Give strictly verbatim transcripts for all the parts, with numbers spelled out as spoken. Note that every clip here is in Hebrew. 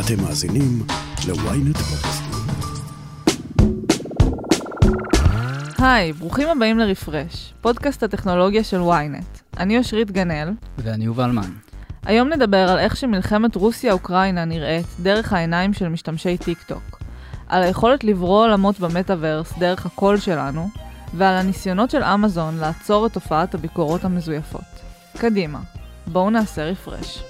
אתם מאזינים ל-ynet פודקאסטים. היי, ברוכים הבאים לרפרש, פודקאסט הטכנולוגיה של ynet. אני אושרית גנל. ואני יובל מן. היום נדבר על איך שמלחמת רוסיה-אוקראינה נראית דרך העיניים של משתמשי טיק טוק, על היכולת לברוא עולמות במטאברס דרך הקול שלנו, ועל הניסיונות של אמזון לעצור את תופעת הביקורות המזויפות. קדימה, בואו נעשה רפרש.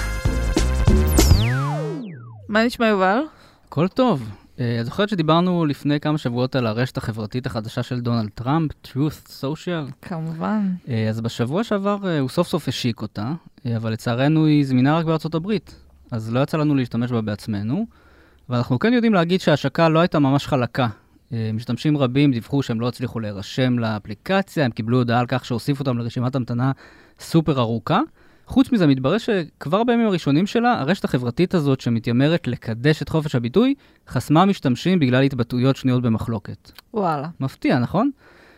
מה נשמע יובל? הכל טוב. את זוכרת שדיברנו לפני כמה שבועות על הרשת החברתית החדשה של דונלד טראמפ, Truth Social? כמובן. אז בשבוע שעבר הוא סוף סוף השיק אותה, אבל לצערנו היא זמינה רק בארצות הברית, אז לא יצא לנו להשתמש בה בעצמנו, ואנחנו כן יודעים להגיד שההשקה לא הייתה ממש חלקה. משתמשים רבים דיווחו שהם לא הצליחו להירשם לאפליקציה, הם קיבלו הודעה על כך שהוסיפו אותם לרשימת המתנה סופר ארוכה. חוץ מזה, מתברר שכבר בימים הראשונים שלה, הרשת החברתית הזאת שמתיימרת לקדש את חופש הביטוי, חסמה משתמשים בגלל התבטאויות שנויות במחלוקת. וואלה. מפתיע, נכון?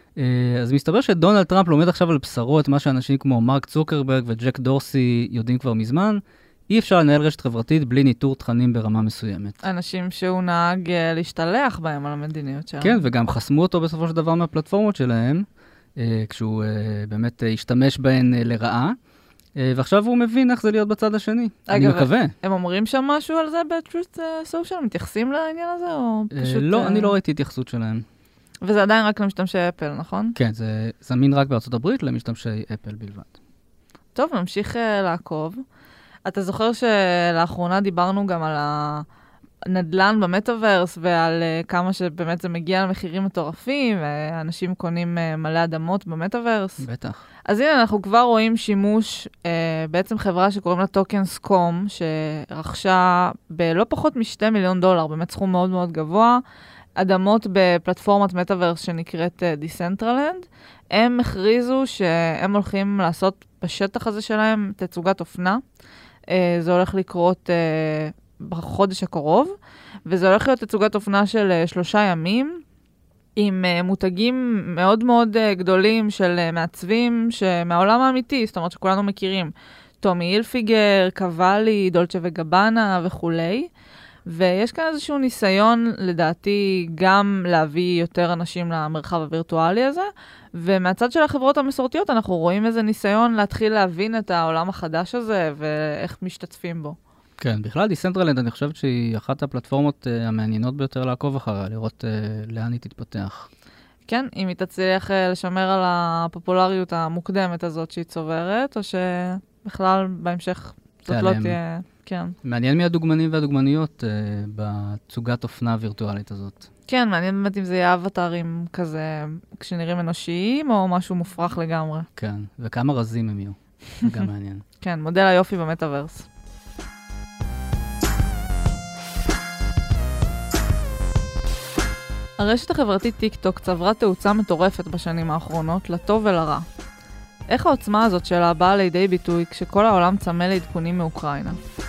אז מסתבר שדונלד טראמפ לומד עכשיו על בשרו את מה שאנשים כמו מרק צוקרברג וג'ק דורסי יודעים כבר מזמן. אי אפשר לנהל רשת חברתית בלי ניטור תכנים ברמה מסוימת. אנשים שהוא נהג להשתלח בהם על המדיניות שלהם. כן, וגם חסמו אותו בסופו של דבר מהפלטפורמות שלהם, כשהוא באמת השתמש בהן לרעה. ועכשיו הוא מבין איך זה להיות בצד השני. אני מקווה. הם אומרים שם משהו על זה ב-Truth Social? מתייחסים לעניין הזה או פשוט... לא, אני לא ראיתי התייחסות שלהם. וזה עדיין רק למשתמשי אפל, נכון? כן, זה זמין רק בארצות הברית למשתמשי אפל בלבד. טוב, נמשיך לעקוב. אתה זוכר שלאחרונה דיברנו גם על הנדלן במטאברס ועל כמה שבאמת זה מגיע למחירים מטורפים, ואנשים קונים מלא אדמות במטאברס. בטח. אז הנה, אנחנו כבר רואים שימוש, אה, בעצם חברה שקוראים לה טוקנס דוט קום, שרכשה בלא פחות משתי מיליון דולר, באמת סכום מאוד מאוד גבוה, אדמות בפלטפורמת מטאברס שנקראת דיסנטרלנד. הם הכריזו שהם הולכים לעשות בשטח הזה שלהם תצוגת אופנה. אה, זה הולך לקרות אה, בחודש הקרוב, וזה הולך להיות תצוגת אופנה של אה, שלושה ימים, עם uh, מותגים מאוד מאוד uh, גדולים של uh, מעצבים שמהעולם האמיתי, זאת אומרת שכולנו מכירים, טומי הילפיגר, קוואלי, דולצ'ה וגבאנה וכולי, ויש כאן איזשהו ניסיון לדעתי גם להביא יותר אנשים למרחב הווירטואלי הזה, ומהצד של החברות המסורתיות אנחנו רואים איזה ניסיון להתחיל להבין את העולם החדש הזה ואיך משתתפים בו. כן, בכלל דיסנטרלנד אני חושבת שהיא אחת הפלטפורמות uh, המעניינות ביותר לעקוב אחריה, לראות uh, לאן היא תתפתח. כן, אם היא תצליח uh, לשמר על הפופולריות המוקדמת הזאת שהיא צוברת, או שבכלל בהמשך זאת לא תהיה... כן. מעניין מי הדוגמנים והדוגמניות uh, בתצוגת אופנה הווירטואלית הזאת. כן, מעניין באמת אם זה יהיה אבטרים כזה כשנראים אנושיים, או משהו מופרך לגמרי. כן, וכמה רזים הם יהיו. זה גם מעניין. כן, מודל היופי במטאברס. הרשת החברתית טיק טוק צברה תאוצה מטורפת בשנים האחרונות, לטוב ולרע. איך העוצמה הזאת שלה באה לידי ביטוי כשכל העולם צמא לעדכונים מאוקראינה?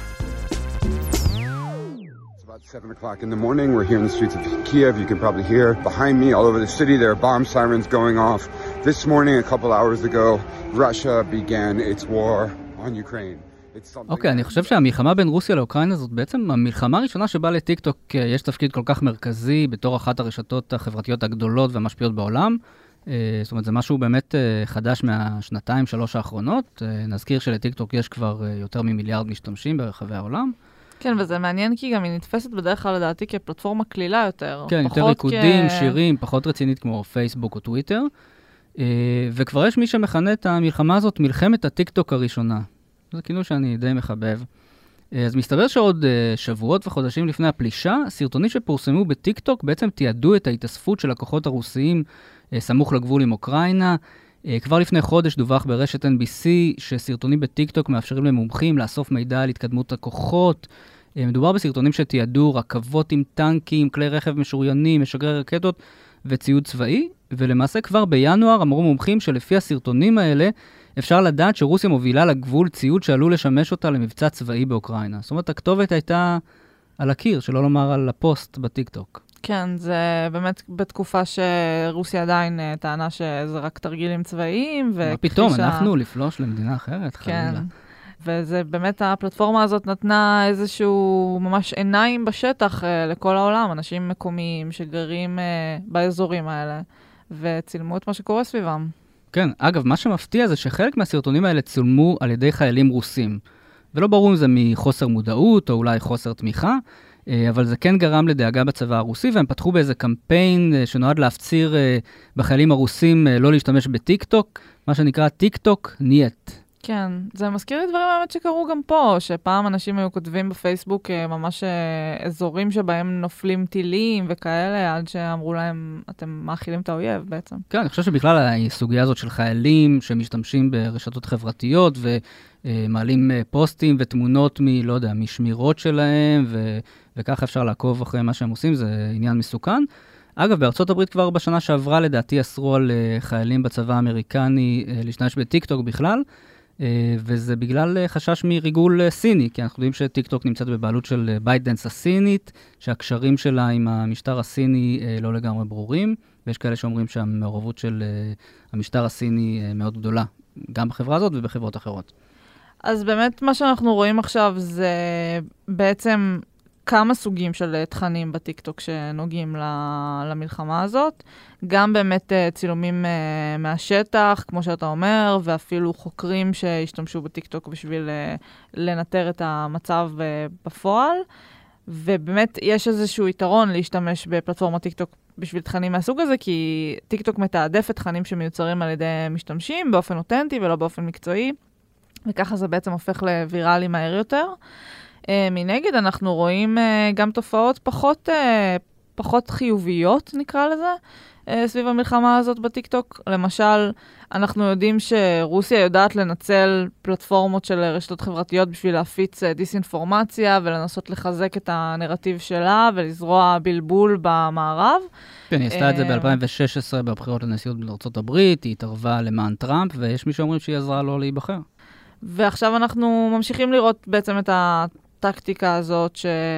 seven o'clock in the morning. We're here in the streets of Kiev. You can probably hear behind me all over the city there are bomb sirens going off. This morning, a couple hours ago, Russia began its war on Ukraine. אוקיי, אני חושב שהמלחמה בין רוסיה לאוקראינה זאת בעצם המלחמה הראשונה שבה לטיק טוק יש תפקיד כל כך מרכזי בתור אחת הרשתות החברתיות הגדולות והמשפיעות בעולם. זאת אומרת, זה משהו באמת חדש מהשנתיים, שלוש האחרונות. נזכיר שלטיק טוק יש כבר יותר ממיליארד משתמשים ברחבי העולם. כן, וזה מעניין כי גם היא נתפסת בדרך כלל לדעתי כפלטפורמה כלילה יותר. כן, יותר ריקודים, שירים, פחות רצינית כמו פייסבוק או טוויטר. וכבר יש מי שמכנה את המלחמה הזאת מלחמת הטיק טוק הראשונה. זה כינוי שאני די מחבב. אז מסתבר שעוד שבועות וחודשים לפני הפלישה, סרטונים שפורסמו בטיק טוק בעצם תיעדו את ההתאספות של הכוחות הרוסיים סמוך לגבול עם אוקראינה. כבר לפני חודש דווח ברשת אן בי סי שסרטונים בטיק טוק מאפשרים למומחים לאסוף מידע על התקדמות הכוחות. מדובר בסרטונים שתיעדו רכבות עם טנקים, כלי רכב משוריינים, משגרי רקטות וציוד צבאי, ולמעשה כבר בינואר אמרו מומחים שלפי הסרטונים האלה אפשר לדעת שרוסיה מובילה לגבול ציוד שעלול לשמש אותה למבצע צבאי באוקראינה. זאת אומרת, הכתובת הייתה על הקיר, שלא לומר על הפוסט בטיק טוק. כן, זה באמת בתקופה שרוסיה עדיין טענה שזה רק תרגילים צבאיים. מה פתאום, אנחנו לפלוש למדינה אחרת, חלילה. וזה באמת, הפלטפורמה הזאת נתנה איזשהו ממש עיניים בשטח לכל העולם, אנשים מקומיים שגרים באזורים האלה, וצילמו את מה שקורה סביבם. כן, אגב, מה שמפתיע זה שחלק מהסרטונים האלה צולמו על ידי חיילים רוסים. ולא ברור אם זה מחוסר מודעות או אולי חוסר תמיכה, אבל זה כן גרם לדאגה בצבא הרוסי, והם פתחו באיזה קמפיין שנועד להפציר בחיילים הרוסים לא להשתמש בטיק-טוק, מה שנקרא טיק-טוק נייט. כן, זה מזכיר לי דברים באמת שקרו גם פה, שפעם אנשים היו כותבים בפייסבוק ממש אזורים שבהם נופלים טילים וכאלה, עד שאמרו להם, אתם מאכילים את האויב בעצם. כן, אני חושב שבכלל הסוגיה הזאת של חיילים שמשתמשים ברשתות חברתיות ומעלים פוסטים ותמונות מ, לא יודע, משמירות שלהם, ו... וככה אפשר לעקוב אחרי מה שהם עושים, זה עניין מסוכן. אגב, בארצות הברית כבר בשנה שעברה, לדעתי, אסרו על חיילים בצבא האמריקני להשתמש בטיקטוק בכלל, וזה בגלל חשש מריגול סיני, כי אנחנו יודעים שטיקטוק נמצאת בבעלות של בייטדנס הסינית, שהקשרים שלה עם המשטר הסיני לא לגמרי ברורים, ויש כאלה שאומרים שהמעורבות של המשטר הסיני מאוד גדולה, גם בחברה הזאת ובחברות אחרות. אז באמת מה שאנחנו רואים עכשיו זה בעצם כמה סוגים של תכנים בטיקטוק שנוגעים למלחמה הזאת. גם באמת צילומים מהשטח, כמו שאתה אומר, ואפילו חוקרים שהשתמשו בטיקטוק בשביל לנטר את המצב בפועל. ובאמת יש איזשהו יתרון להשתמש בפלטפורמת טיקטוק בשביל תכנים מהסוג הזה, כי טיקטוק מתעדף את תכנים שמיוצרים על ידי משתמשים באופן אותנטי ולא באופן מקצועי, וככה זה בעצם הופך לוויראלי מהר יותר. Uh, מנגד, אנחנו רואים uh, גם תופעות פחות, uh, פחות חיוביות, נקרא לזה, uh, סביב המלחמה הזאת בטיקטוק. למשל, אנחנו יודעים שרוסיה יודעת לנצל פלטפורמות של רשתות חברתיות בשביל להפיץ uh, דיסאינפורמציה ולנסות לחזק את הנרטיב שלה ולזרוע בלבול במערב. כן, היא עשתה את זה ב-אלפיים ושש עשרה בבחירות לנשיאות בארצות הברית, היא התערבה למען טראמפ, ויש מי שאומרים שהיא עזרה לו להיבחר. ועכשיו אנחנו ממשיכים לראות בעצם את ה... הטקטיקה הזאת,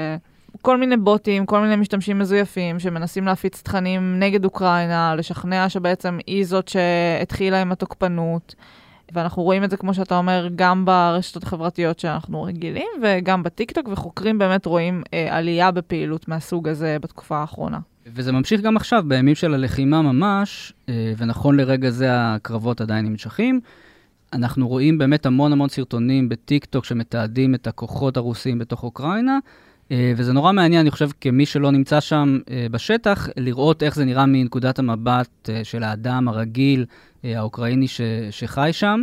שכל מיני בוטים, כל מיני משתמשים מזויפים, שמנסים להפיץ תכנים נגד אוקראינה, לשכנע שבעצם היא זאת שהתחילה עם התוקפנות, ואנחנו רואים את זה, כמו שאתה אומר, גם ברשתות החברתיות שאנחנו רגילים, וגם בטיקטוק, וחוקרים באמת רואים אה, עלייה בפעילות מהסוג הזה בתקופה האחרונה. וזה ממשיך גם עכשיו, בימים של הלחימה ממש, אה, ונכון לרגע זה הקרבות עדיין נמשכים, אנחנו רואים באמת המון המון סרטונים בטיק-טוק שמתעדים את הכוחות הרוסיים בתוך אוקראינה, וזה נורא מעניין, אני חושב, כמי שלא נמצא שם בשטח, לראות איך זה נראה מנקודת המבט של האדם הרגיל, האוקראיני ש- שחי שם,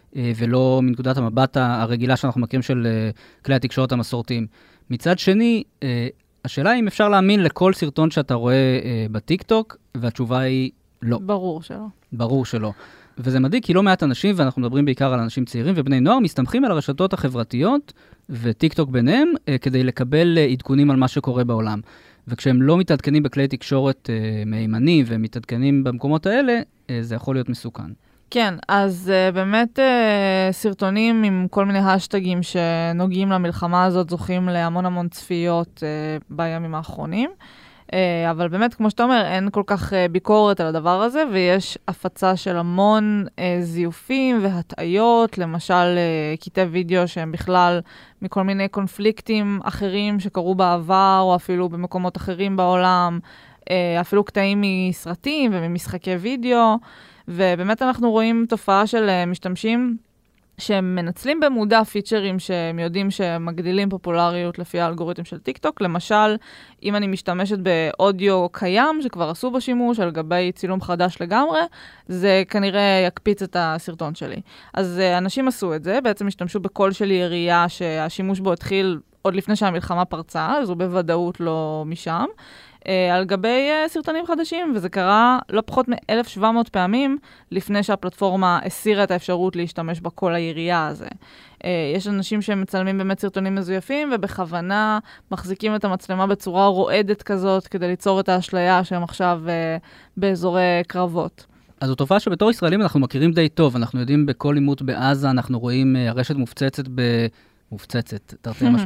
ולא מנקודת המבט הרגילה שאנחנו מכירים של כלי התקשורת המסורתיים. מצד שני, השאלה היא אם אפשר להאמין לכל סרטון שאתה רואה בטיק-טוק, והתשובה היא לא. ברור שלא. ברור שלא. וזה מדהיג, כי לא מעט אנשים, ואנחנו מדברים בעיקר על אנשים צעירים ובני נוער, מסתמכים על הרשתות החברתיות וטיק-טוק ביניהם, אה, כדי לקבל אה, עדכונים על מה שקורה בעולם. וכשהם לא מתעדכנים בכלי תקשורת אה, מהימנים ומתעדכנים במקומות האלה, אה, זה יכול להיות מסוכן. כן, אז uh, באמת uh, סרטונים עם כל מיני השטגים שנוגעים למלחמה הזאת זוכים להמון המון צפיות uh, בימים האחרונים. Uh, אבל באמת, כמו שאתה אומר, אין כל כך uh, ביקורת על הדבר הזה, ויש הפצה של המון uh, זיופים והטעיות, למשל uh, קטעי וידאו שהם בכלל מכל מיני קונפליקטים אחרים שקרו בעבר, או אפילו במקומות אחרים בעולם, uh, אפילו קטעים מסרטים וממשחקי וידאו, ובאמת אנחנו רואים תופעה של uh, משתמשים שהם מנצלים במודע פיצ'רים שהם יודעים שמגדילים פופולריות לפי האלגוריתם של טיקטוק. למשל, אם אני משתמשת באודיו קיים שכבר עשו בשימוש על גבי צילום חדש לגמרי, זה כנראה יקפיץ את הסרטון שלי. אז uh, אנשים עשו את זה, בעצם השתמשו בקול של ירייה שהשימוש בו התחיל עוד לפני שהמלחמה פרצה, אז הוא בוודאות לא משם. Uh, על גבי uh, סרטונים חדשים, וזה קרה לא פחות מ-אלף שבע מאות פעמים לפני שהפלטפורמה הסירה את האפשרות להשתמש בכל הירייה הזה. Uh, יש אנשים שמצלמים באמת סרטונים מזויפים, ובכוונה מחזיקים את המצלמה בצורה רועדת כזאת, כדי ליצור את האשליה שהם עכשיו uh, באזורי קרבות. אז זו תופעה שבתור ישראלים אנחנו מכירים די טוב, אנחנו יודעים בכל עימות בעזה, אנחנו רואים uh, הרשת מופצצת ב... מופצצת, תרתי משמע,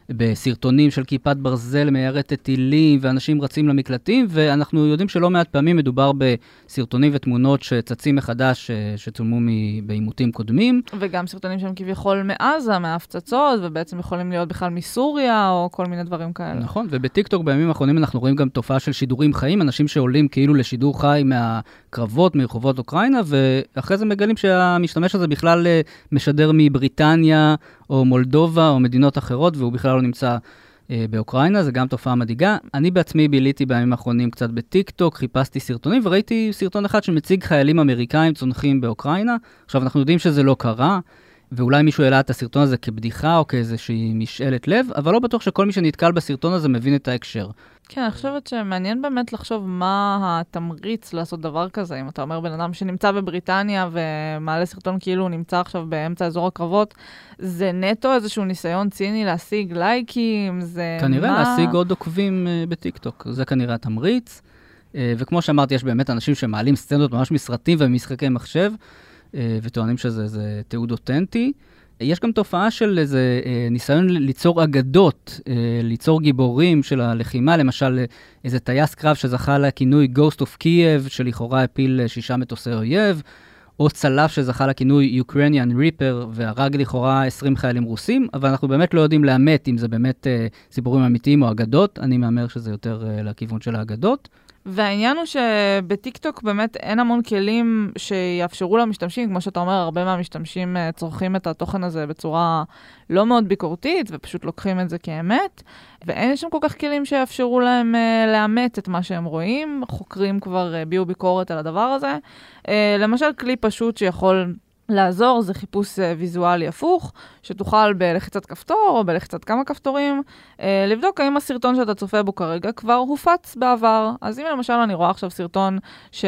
בסרטונים של כיפת ברזל, מיירטת טילים, ואנשים רצים למקלטים, ואנחנו יודעים שלא מעט פעמים מדובר בסרטונים ותמונות שצצים מחדש, שצולמו בעימותים קודמים. וגם סרטונים שהם כביכול מעזה, מהפצצות, ובעצם יכולים להיות בכלל מסוריה, או כל מיני דברים כאלה. נכון, ובטיקטוק בימים האחרונים אנחנו רואים גם תופעה של שידורים חיים, אנשים שעולים כאילו לשידור חי מהקרבות, מרחובות אוקראינה, ואחרי זה מגלים שהמשתמש הזה בכלל משדר מבריטניה, או מולדובה, או מדינות אחרות, והוא בכלל לא נמצא אה, באוקראינה, זה גם תופעה מדאיגה. אני בעצמי ביליתי בימים האחרונים קצת בטיקטוק, חיפשתי סרטונים, וראיתי סרטון אחד שמציג חיילים אמריקאים צונחים באוקראינה. עכשיו, אנחנו יודעים שזה לא קרה, ואולי מישהו העלה את הסרטון הזה כבדיחה, או כאיזושהי משאלת לב, אבל לא בטוח שכל מי שנתקל בסרטון הזה מבין את ההקשר. כן, אני חושבת שמעניין באמת לחשוב מה התמריץ לעשות דבר כזה. אם אתה אומר בן אדם שנמצא בבריטניה ומעלה סרטון כאילו הוא נמצא עכשיו באמצע אזור הקרבות, זה נטו איזשהו ניסיון ציני להשיג לייקים, זה כנראה מה... להשיג עוד עוקבים uh, בטיקטוק, זה כנראה התמריץ. Uh, וכמו שאמרתי, יש באמת אנשים שמעלים סצנות ממש מסרטים ומשחקי מחשב, uh, וטוענים שזה זה תיעוד אותנטי. יש גם תופעה של איזה אה, ניסיון ליצור אגדות, אה, ליצור גיבורים של הלחימה, למשל איזה טייס קרב שזכה לכינוי Ghost of Kiev, שלכאורה הפיל שישה מטוסי אויב, או צלף שזכה לכינוי Ukrainian Reaper, והרג לכאורה עשרים חיילים רוסים, אבל אנחנו באמת לא יודעים לאמת אם זה באמת אה, סיפורים אמיתיים או אגדות, אני מאמר שזה יותר אה, לכיוון של האגדות. והעניין הוא שבטיקטוק באמת אין המון כלים שיאפשרו למשתמשים, כמו שאתה אומר, הרבה מהמשתמשים צורכים את התוכן הזה בצורה לא מאוד ביקורתית, ופשוט לוקחים את זה כאמת, ואין שם כל כך כלים שיאפשרו להם לאמת את מה שהם רואים, חוקרים כבר ביעו ביקורת על הדבר הזה. למשל, כלי פשוט שיכול לעזור, זה חיפוש ויזואלי הפוך, שתוכל בלחיצת כפתור או בלחיצת כמה כפתורים, לבדוק האם הסרטון שאתה צופה בו כרגע כבר הופץ בעבר. אז אם למשל אני רואה עכשיו סרטון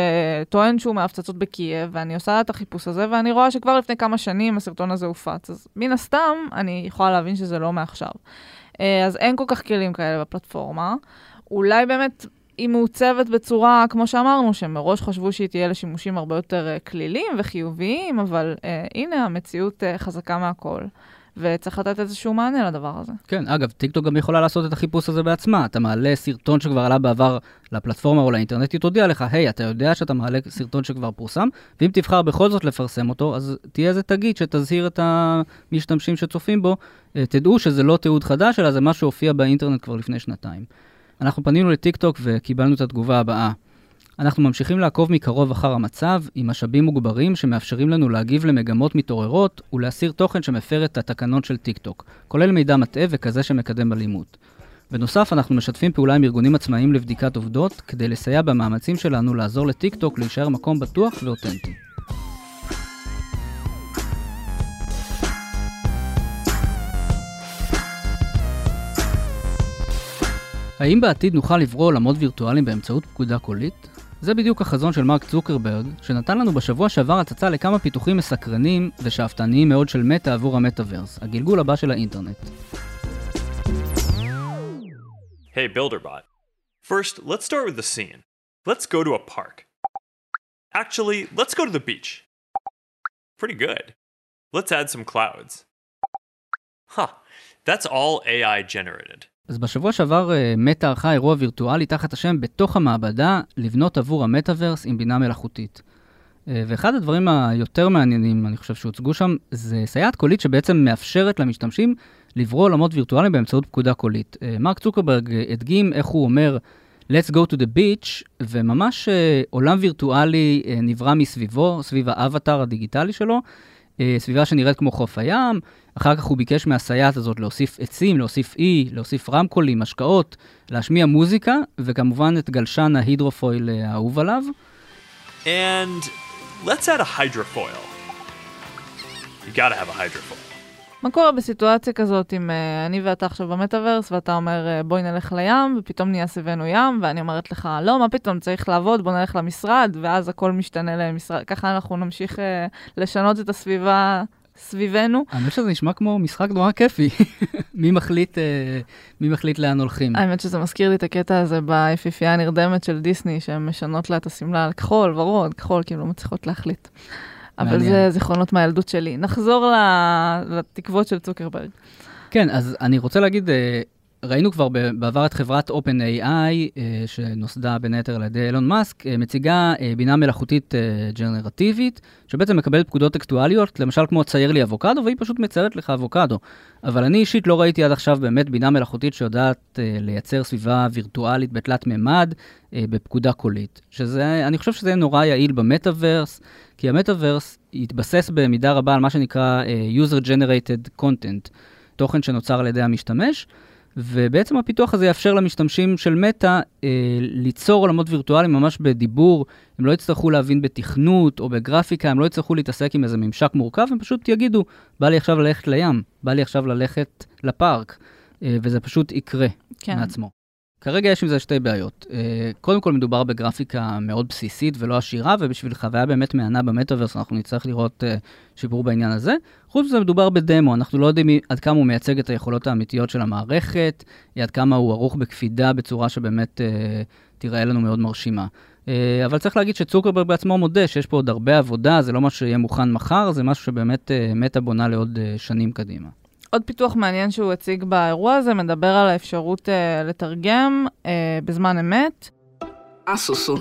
שטוען שהוא מהפצצות בקייב, ואני עושה את החיפוש הזה, ואני רואה שכבר לפני כמה שנים הסרטון הזה הופץ, אז מן הסתם אני יכולה להבין שזה לא מעכשיו. אז אין כל כך כלים כאלה בפלטפורמה. אולי באמת היא מעוצבת בצורה, כמו שאמרנו, שמראש חשבו שהיא תהיה לשימושים הרבה יותר uh, כלילים וחיוביים, אבל uh, הנה המציאות uh, חזקה מהכל, וצריך לתת איזשהו מענה לדבר הזה. כן, אגב, טיקטוק גם יכולה לעשות את החיפוש הזה בעצמה. אתה מעלה סרטון שכבר עלה בעבר לפלטפורמה או לאינטרנט, היא תודיע לך, היי, אתה יודע שאתה מעלה סרטון שכבר פורסם, ואם תבחר בכל זאת לפרסם אותו, אז תהיה איזה תגיד שתזהיר את המשתמשים שצופים בו, תדעו שזה לא תיעוד חדש, אלא זה מה שהופיע באינטרנט כבר לפני שנתיים. אנחנו פנינו לטיקטוק וקיבלנו את התגובה הבאה. אנחנו ממשיכים לעקוב מקרוב אחר המצב עם משאבים מוגברים שמאפשרים לנו להגיב למגמות מתעוררות ולהסיר תוכן שמפר את התקנות של טיקטוק, כולל מידע מטעה וכזה שמקדם אלימות. בנוסף, אנחנו משתפים פעולה עם ארגונים עצמאיים לבדיקת עובדות כדי לסייע במאמצים שלנו לעזור לטיקטוק להישאר מקום בטוח ואותנטי. האם בעתיד נוכל לברוא עולמות וירטואליים באמצעות פקודה קולית? זה בדיוק החזון של מרק צוקרברג, שנתן לנו בשבוע שעבר הצצה לכמה פיתוחים מסקרנים ושאפתניים מאוד של מטה עבור המטאברס, הגלגול הבא של האינטרנט. Hey BuilderBot. First, let's start with the scene. Let's go to a park. Actually, let's go to the beach. Pretty good. Let's add some clouds. Huh. That's all A I generated. אז בשבוע שעבר מטה ערכה אירוע וירטואלי תחת השם בתוך המעבדה לבנות עבור המטאברס עם בינה מלאכותית. ואחד הדברים היותר מעניינים, אני חושב שהוצגו שם, זה סייעת קולית שבעצם מאפשרת למשתמשים לברוא עולמות וירטואליים באמצעות פקודה קולית. מרק צוקרברג הדגים איך הוא אומר Let's go to the beach, וממש עולם וירטואלי נברא מסביבו, סביב האבטר הדיגיטלי שלו, סביבה שנראית כמו חוף הים. אחר כך הוא ביקש מהסייעת הזאת להוסיף עצים, להוסיף אי, להוסיף רמקולים, השקעות, להשמיע מוזיקה, וכמובן את גלשן ההידרופויל האהוב עליו. And let's add a hydrofoil. You gotta have a hydrofoil. מה קורה בסיטואציה כזאת אם uh, אני ואתה עכשיו במטאברס, ואתה אומר uh, בואי נלך לים, ופתאום נהיה סביבנו ים, ואני אומרת לך, לא, מה פתאום, צריך לעבוד, בוא נלך למשרד, ואז הכל משתנה למשרד. ככה אנחנו נמשיך uh, לשנות את הסביבה סביבנו. האמת שזה נשמע כמו משחק נורא כיפי. מי מחליט, uh, מי מחליט לאן הולכים? האמת שזה מזכיר לי את הקטע הזה ביפיפייה הנרדמת של דיסני, שהן משנות לה את הסמלה על כחול, ורוד, כחול, כאילו לא מצליחות להחליט. אבל זה זיכרונות מהילדות שלי. נחזור לתקוות של צוקרברג. כן, אז אני רוצה להגיד, ראינו כבר בעבר את חברת OpenAI, שנוסדה בין היתר על ידי אילון מאסק, מציגה בינה מלאכותית ג'נרטיבית, שבעצם מקבלת פקודות טקסטואליות, למשל כמו צייר לי אבוקדו, והיא פשוט מציירת לך אבוקדו. אבל אני אישית לא ראיתי עד עכשיו באמת בינה מלאכותית שיודעת לייצר סביבה וירטואלית בתלת ממד, בפקודה קולית. שזה, אני חושב שזה נורא יעיל במטאברס, כי המטאברס יתבסס במידה רבה על מה שנקרא user generated content, תוכן שנוצר על ידי המשתמש, ובעצם הפיתוח הזה יאפשר למשתמשים של מטא אה, ליצור עולמות וירטואליים ממש בדיבור, הם לא יצטרכו להבין בתכנות או בגרפיקה, הם לא יצטרכו להתעסק עם איזה ממשק מורכב, הם פשוט יגידו, בא לי עכשיו ללכת לים, בא לי עכשיו ללכת לפארק, אה, וזה פשוט יקרה כן. מעצמו. כרגע יש עם זה שתי בעיות. קודם כל מדובר בגרפיקה מאוד בסיסית ולא עשירה, ובשביל חוויה באמת מענה במטאברס אנחנו נצטרך לראות שיפור בעניין הזה. חוץ מזה מדובר בדמו, אנחנו לא יודעים עד כמה הוא מייצג את היכולות האמיתיות של המערכת, עד כמה הוא ערוך בקפידה בצורה שבאמת תראה לנו מאוד מרשימה. אבל צריך להגיד שצוקרברג בעצמו מודה שיש פה עוד הרבה עבודה, זה לא משהו שיהיה מוכן מחר, זה משהו שבאמת מטא בונה לעוד שנים קדימה. עוד פיתוח מעניין שהוא הציג באירוע הזה, מדבר על האפשרות uh, לתרגם uh, בזמן אמת. אסוסו.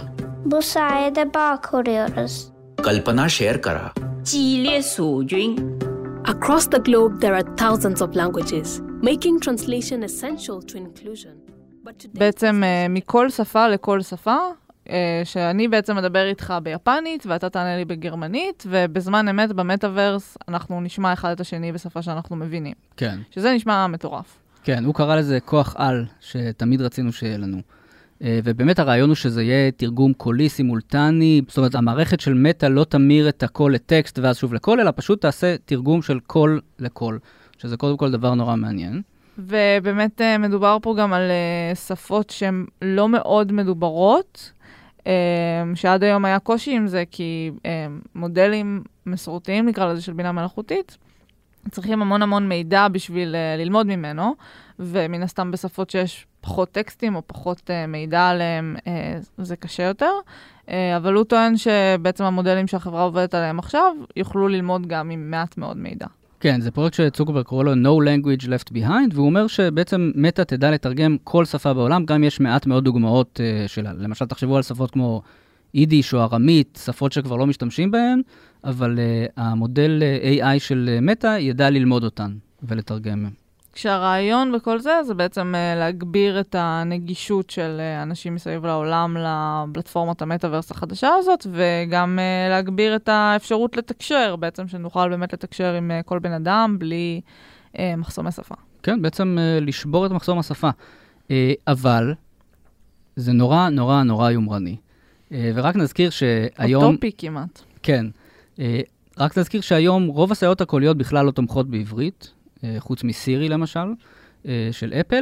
בוסאי דבה קוריורס. קלפנה שייר קרה. ג'יליה סוג'ין. Across the globe, there are thousands of languages, making translation essential to inclusion. בעצם uh, מכל שפה לכל שפה, Uh, שאני בעצם מדבר איתך ביפנית, ואתה תענה לי בגרמנית, ובזמן אמת במטאברס אנחנו נשמע אחד את השני בשפה שאנחנו מבינים. כן. שזה נשמע מטורף. כן, הוא קרא לזה כוח על, שתמיד רצינו שיהיה לנו. Uh, ובאמת הרעיון הוא שזה יהיה תרגום קולי סימולטני, זאת אומרת, המערכת של מטא לא תמיר את הקול לטקסט ואז שוב לקול, אלא פשוט תעשה תרגום של קול לקול, שזה קודם כל דבר נורא מעניין. ובאמת uh, מדובר פה גם על uh, שפות שהן לא מאוד מדוברות, שעד היום היה קושי עם זה, כי מודלים מסורתיים, נקרא לזה, של בינה מלאכותית, צריכים המון המון מידע בשביל ללמוד ממנו, ומן הסתם בשפות שיש פחות טקסטים או פחות מידע עליהם, זה קשה יותר. אבל הוא טוען שבעצם המודלים שהחברה עובדת עליהם עכשיו, יוכלו ללמוד גם עם מעט מאוד מידע. כן, זה פרויקט שצוקרברג קורא לו No Language Left Behind, והוא אומר שבעצם מטא תדע לתרגם כל שפה בעולם, גם יש מעט מאוד דוגמאות uh, שלה. למשל, תחשבו על שפות כמו יידיש או ארמית, שפות שכבר לא משתמשים בהן, אבל uh, המודל uh, איי איי של מטא ידע ללמוד אותן ולתרגם. כשהרעיון בכל זה, זה בעצם uh, להגביר את הנגישות של uh, אנשים מסביב לעולם לפלטפורמת המטאברס החדשה הזאת, וגם uh, להגביר את האפשרות לתקשר, בעצם שנוכל באמת לתקשר עם uh, כל בן אדם בלי uh, מחסומי שפה. כן, בעצם uh, לשבור את מחסום השפה. Uh, אבל זה נורא נורא נורא יומרני. Uh, ורק נזכיר שהיום... אוטופי כמעט. כן. Uh, רק נזכיר שהיום רוב הסייעות הקוליות בכלל לא תומכות בעברית, חוץ מסירי למשל, של אפל,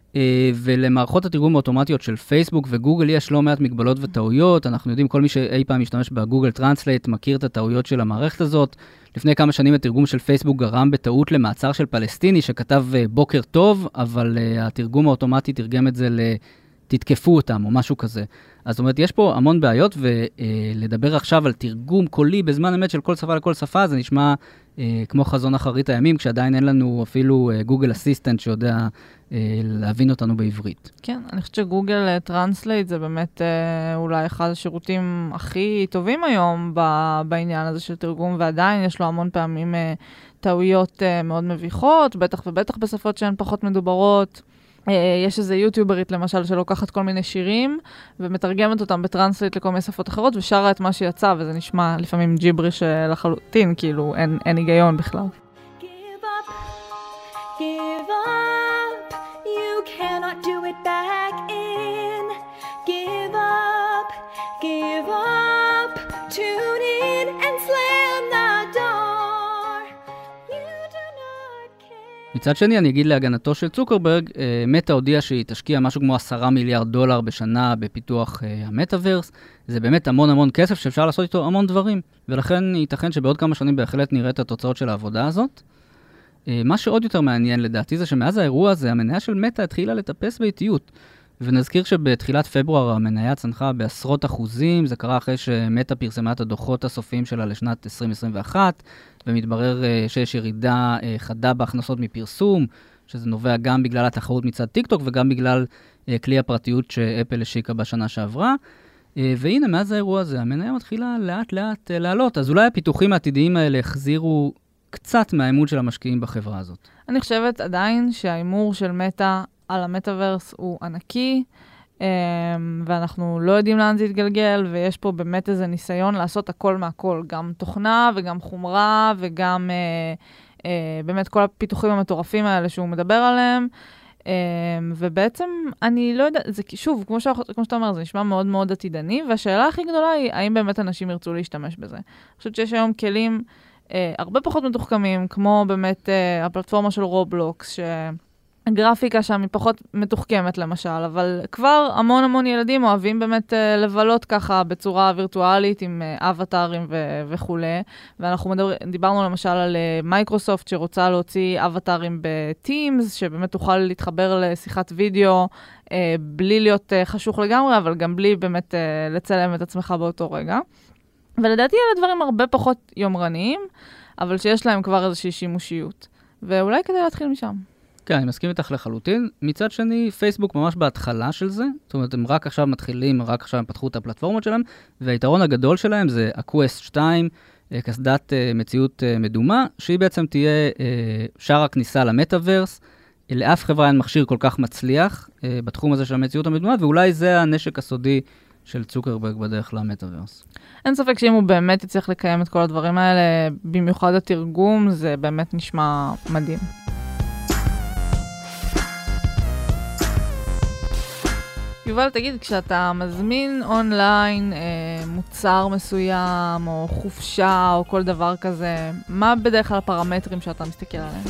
ולמערכות התרגום האוטומטיות של פייסבוק וגוגל יש לא מעט מגבלות וטעויות, אנחנו יודעים, כל מי שאי פעם משתמש בגוגל טרנסלייט מכיר את הטעויות של המערכת הזאת. לפני כמה שנים התרגום של פייסבוק גרם בטעות למעצר של פלסטיני שכתב בוקר טוב, אבל התרגום האוטומטי תרגם את זה לתתקפו אותם או משהו כזה. אז זאת אומרת, יש פה המון בעיות, ולדבר עכשיו על תרגום קולי בזמן אמת של כל שפה לכל שפה, זה נשמע אה, כמו חזון אחרית הימים, כשעדיין אין לנו אפילו גוגל אסיסטנט שיודע אה, להבין אותנו בעברית. כן, אני חושבת שגוגל טרנסלייט זה באמת אה, אולי אחד השירותים הכי טובים היום ב- בעניין הזה של תרגום, ועדיין יש לו המון פעמים אה, טעויות אה, מאוד מביכות, בטח ובטח בשפות שהן פחות מדוברות. יש איזו יוטיוברית למשל שלוקחת כל מיני שירים ומתרגמת אותם בטרנסלייט לכל מיני שפות אחרות ושרה את מה שיצא, וזה נשמע לפעמים ג'יבריש לחלוטין, כאילו אין, אין היגיון בכלל. Give up, give up, you cannot do it back in. Give up, give up, tune in and slam the door. You do not care. מצד שני, אני אגיד להגנתו של צוקרברג, מטא הודיע שהיא תשקיע משהו כמו עשרה מיליארד דולר בשנה בפיתוח המטאברס. זה באמת המון המון כסף שאפשר לעשות איתו המון דברים, ולכן ייתכן שבעוד כמה שנים בהחלט נראה את התוצאות של העבודה הזאת. מה שעוד יותר מעניין לדעתי זה שמאז האירוע הזה, המניה של מטא התחילה לטפס באיטיות. ונזכיר שבתחילת פברואר המניה צנחה בעשרות אחוזים, זה קרה אחרי שמטא פרסמה את הדוחות הסופיים שלה לשנת עשרים עשרים ואחת, ומתברר שיש ירידה חדה בהכנסות מפרסום, שזה נובע גם בגלל התחרות מצד טיקטוק וגם בגלל uh, כלי הפרטיות שאפל השיקה בשנה שעברה. Uh, והנה, מאז האירוע הזה, המניה מתחילה לאט לאט uh, לעלות, אז אולי הפיתוחים העתידיים האלה החזירו קצת מהאמון של המשקיעים בחברה הזאת. אני חושבת עדיין שהאימור של מטא על המטאברס הוא ענקי, ואנחנו לא יודעים לאן זה יתגלגל, ויש פה באמת איזה ניסיון לעשות הכל מהכל, גם תוכנה וגם חומרה, וגם אה, אה, באמת כל הפיתוחים המטורפים האלה שהוא מדבר עליהם, אה, ובעצם אני לא יודעת, זה שוב, כמו, ש, כמו שאתה אומר, זה נשמע מאוד מאוד עתידני, והשאלה הכי גדולה היא, האם באמת אנשים ירצו להשתמש בזה? אני חושבת שיש היום כלים אה, הרבה פחות מתוחכמים, כמו באמת אה, הפלטפורמה של רובלוקס, ש... הגרפיקה שם היא פחות מתוחכמת למשל, אבל כבר המון המון ילדים אוהבים באמת uh, לבלות ככה בצורה וירטואלית עם uh, אבטרים ו- וכו'. ואנחנו מדבר, דיברנו למשל על uh, מייקרוסופט שרוצה להוציא אבטרים בטימס, שבאמת תוכל להתחבר לשיחת וידאו uh, בלי להיות uh, חשוך לגמרי, אבל גם בלי באמת uh, לצלם את עצמך באותו רגע. ולדעתי אלה דברים הרבה פחות יומרניים, אבל שיש להם כבר איזושהי שימושיות. ואולי כדי להתחיל משם. כן, אני מסכים איתך לחלוטין. מצד שני, פייסבוק ממש בהתחלה של זה, זאת אומרת, הם רק עכשיו מתחילים, רק עכשיו הם פתחו את הפלטפורמות שלהם, והיתרון הגדול שלהם זה ה-קווסט שתיים, קסדת מציאות מדומה, שהיא בעצם תהיה שער הכניסה למטאברס. לאף חברה אין מכשיר כל כך מצליח בתחום הזה של המציאות המדומה, ואולי זה הנשק הסודי של צוקרברג בדרך למטאברס. אין ספק שאם הוא באמת יצליח לקיים את כל הדברים האלה, במיוחד התרגום, זה באמת נשמע מדהים. יובל, תגיד, כשאתה מזמין אונליין אה, מוצר מסוים, או חופשה, או כל דבר כזה, מה בדרך כלל הפרמטרים שאתה מסתכל עליהם?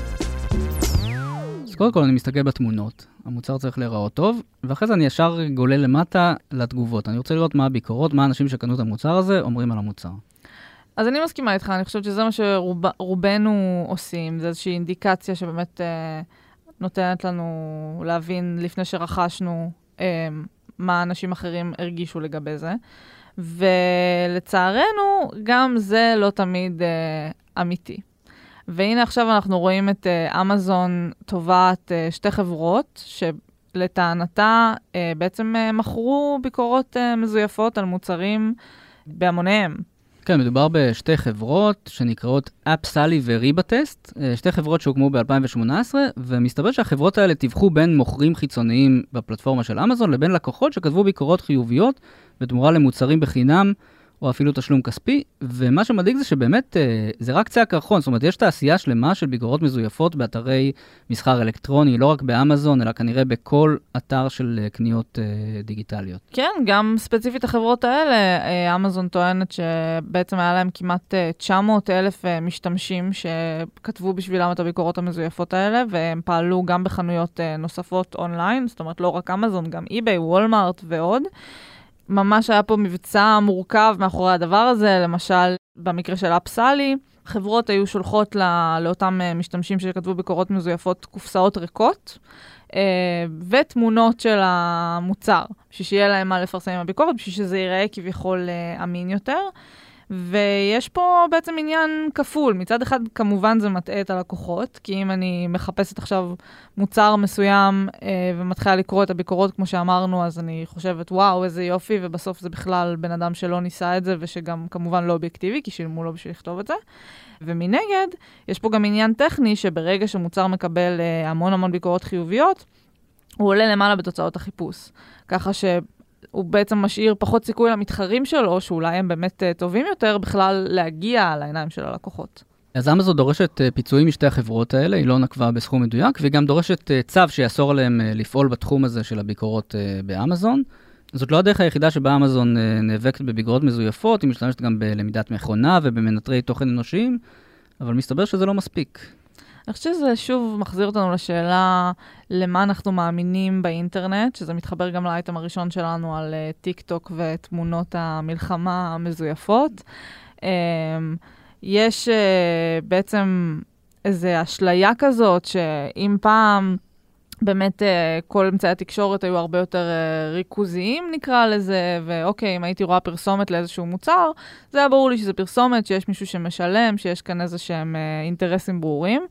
אז קודם כל אני מסתכל בתמונות. המוצר צריך להיראות טוב, ואחרי זה אני ישר גולה למטה לתגובות. אני רוצה לראות מה הביקורות, מה האנשים שקנו את המוצר הזה אומרים על המוצר. אז אני מסכימה איתך, אני חושבת שזה מה שרובנו עושים, זה איזושהי אינדיקציה שבאמת אה, נותנת לנו להבין לפני שרכשנו, מה אנשים אחרים הרגישו לגבי זה. ולצערנו, גם זה לא תמיד uh, אמיתי. והנה עכשיו אנחנו רואים את uh, אמזון תובעת uh, שתי חברות, שלטענתה uh, בעצם uh, מכרו ביקורות uh, מזויפות על מוצרים בהמוניהם. כן, מדובר בשתי חברות שנקראות אפסלי וריבטסט, שתי חברות שהוקמו ב-אלפיים שמונה עשרה, ומסתבר שהחברות האלה טיווחו בין מוכרים חיצוניים בפלטפורמה של אמזון לבין לקוחות שכתבו ביקורות חיוביות בתמורה למוצרים בחינם או אפילו תשלום כספי, ומה שמדאיג זה שבאמת זה רק קצה הקרחון, זאת אומרת יש תעשייה שלמה של ביקורות מזויפות באתרי מסחר אלקטרוני, לא רק באמזון, אלא כנראה בכל אתר של קניות דיגיטליות. כן, גם ספציפית החברות האלה, אמזון טוענת שבעצם היה להם כמעט תשע מאות אלף משתמשים שכתבו בשבילם את הביקורות המזויפות האלה, והם פעלו גם בחנויות נוספות אונליין, זאת אומרת לא רק אמזון, גם eBay, וולמארט ועוד. ממש היה פה מבצע מורכב מאחורי הדבר הזה, למשל במקרה של אפסלי, חברות היו שולחות לא, לאותם משתמשים שכתבו ביקורות מזויפות קופסאות ריקות, ותמונות של המוצר, בשביל שיהיה להם מה לפרסם עם הביקורת, בשביל שזה ייראה כביכול אמין יותר. ויש פה בעצם עניין כפול. מצד אחד, כמובן, זה מטעה את הלקוחות, כי אם אני מחפשת עכשיו מוצר מסוים אה, ומתחילה לקרוא את הביקורות, כמו שאמרנו, אז אני חושבת, וואו, איזה יופי, ובסוף זה בכלל בן אדם שלא ניסה את זה, ושגם כמובן לא אובייקטיבי, כי שילמו לו בשביל לכתוב את זה. ומנגד, יש פה גם עניין טכני, שברגע שמוצר מקבל אה, המון המון ביקורות חיוביות, הוא עולה למעלה בתוצאות החיפוש. ככה ש... הוא בעצם משאיר פחות סיכוי למתחרים שלו, שאולי הם באמת uh, טובים יותר, בכלל להגיע לעיניים של הלקוחות. אז אמזון דורשת uh, פיצויים משתי החברות האלה, היא לא נקבה בסכום מדויק, והיא גם דורשת uh, צו שיאסור עליהם uh, לפעול בתחום הזה של הביקורות uh, באמזון. זאת לא הדרך היחידה שבה אמזון uh, נאבקת בביקורות מזויפות, היא משתמשת גם בלמידת מכונה ובמנטרי תוכן אנושיים, אבל מסתבר שזה לא מספיק. אני חושבת שזה שוב מחזיר אותנו לשאלה למה אנחנו מאמינים באינטרנט, שזה מתחבר גם לאייטם הראשון שלנו על uh, טיק טוק ותמונות המלחמה המזויפות. Um, יש uh, בעצם איזו אשליה כזאת, שאם פעם באמת uh, כל אמצעי התקשורת היו הרבה יותר uh, ריכוזיים נקרא לזה, ואוקיי, אם הייתי רואה פרסומת לאיזשהו מוצר, זה היה ברור לי שזה פרסומת, שיש מישהו שמשלם, שיש כאן איזה שהם uh, אינטרסים ברורים.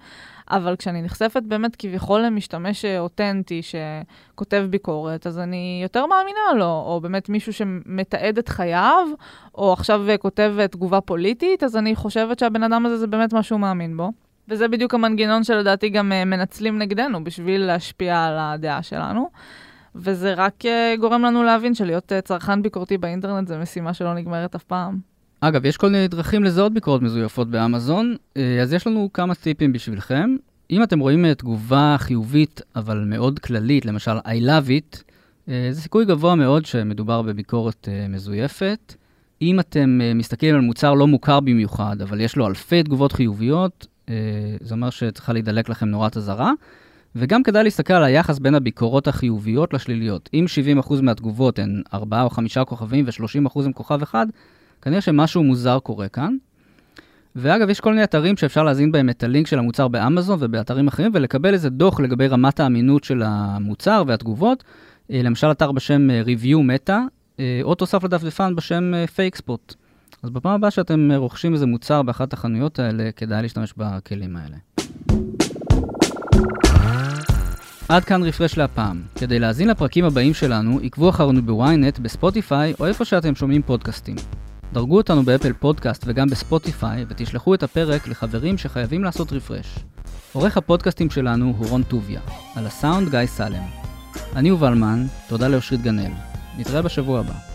אבל כשאני נחשפת באמת כביכול למשתמש אותנטי שכותב ביקורת, אז אני יותר מאמינה לו, או באמת מישהו שמתעד את חייו, או עכשיו כותב תגובה פוליטית, אז אני חושבת שהבן אדם הזה זה באמת משהו מאמין בו. וזה בדיוק המנגנון שלדעתי גם מנצלים נגדנו, בשביל להשפיע על הדעה שלנו. וזה רק גורם לנו להבין שלהיות צרכן ביקורתי באינטרנט זה משימה שלא נגמרת אף פעם. אגב, יש כל מיני דרכים לזהות ביקורות מזויפות באמזון, אז יש לנו כמה טיפים בשבילכם. אם אתם רואים תגובה חיובית, אבל מאוד כללית, למשל I love it, זה סיכוי גבוה מאוד שמדובר בביקורת מזויפת. אם אתם מסתכלים על מוצר לא מוכר במיוחד, אבל יש לו אלפי תגובות חיוביות, זה אומר שצריכה להידלק לכם נורת אזהרה. וגם כדאי להסתכל על היחס בין הביקורות החיוביות לשליליות. אם שבעים אחוז מהתגובות הן ארבעה או חמישה כוכבים ו-שלושים אחוז עם כוכב אחד, כנראה שמשהו מוזר קורה כאן. ואגב, יש כל מיני אתרים שאפשר להזין בהם את הלינק של המוצר באמזון ובאתרים אחרים, ולקבל איזה דוח לגבי רמת האמינות של המוצר והתגובות. למשל, אתר בשם Review Meta, או תוסף לדפדפן בשם FakeSpot. אז בפעם הבאה שאתם רוכשים איזה מוצר באחת החנויות האלה, כדאי להשתמש בכלים האלה. עד כאן רפרש להפעם. כדי להזין לפרקים הבאים שלנו, עקבו אחרינו בוויינט, בספוטיפיי או איפה שאתם שומעים פודקאסטים. דרגו אותנו באפל פודקאסט וגם בספוטיפיי ותשלחו את הפרק לחברים שחייבים לעשות רפרש. עורך הפודקאסטים שלנו הוא רון טוביה, על הסאונד גיא סלם. אני ובלמן, תודה לאושרית גנל. נתראה בשבוע הבא.